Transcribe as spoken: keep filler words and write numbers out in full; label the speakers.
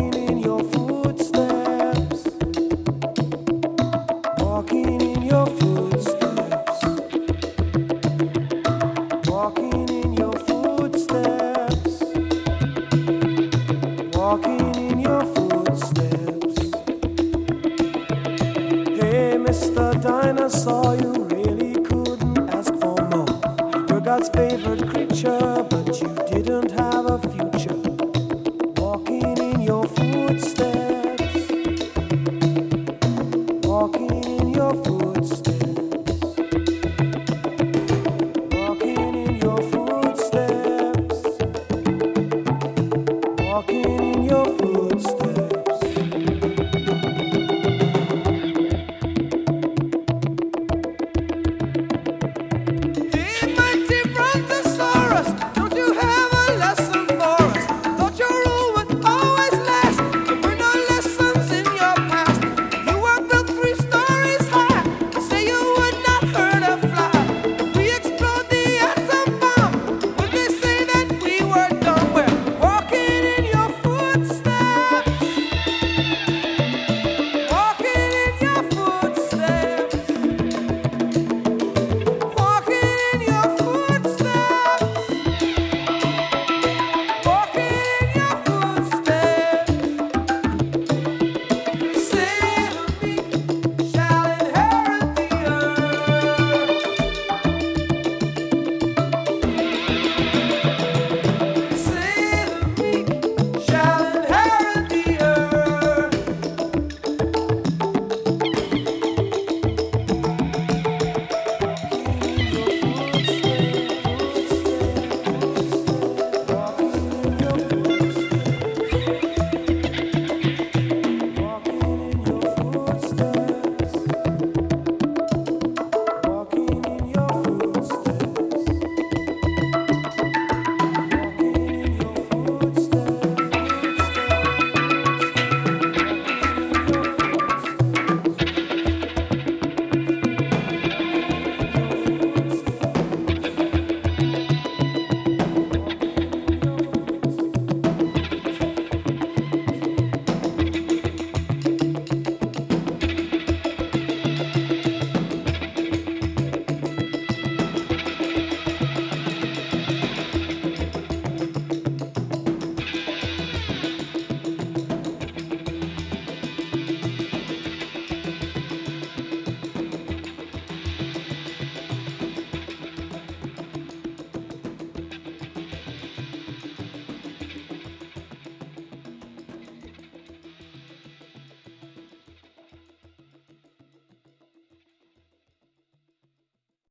Speaker 1: walking in your footsteps, walking in your footsteps, walking in your footsteps, walking in your footsteps. Hey, Mister Dinosaur, you really couldn't ask for more. You're God's favorite creature, but you didn't have a future. Walking in your footsteps, walking in your footsteps, walking in your footsteps, walking in your footsteps.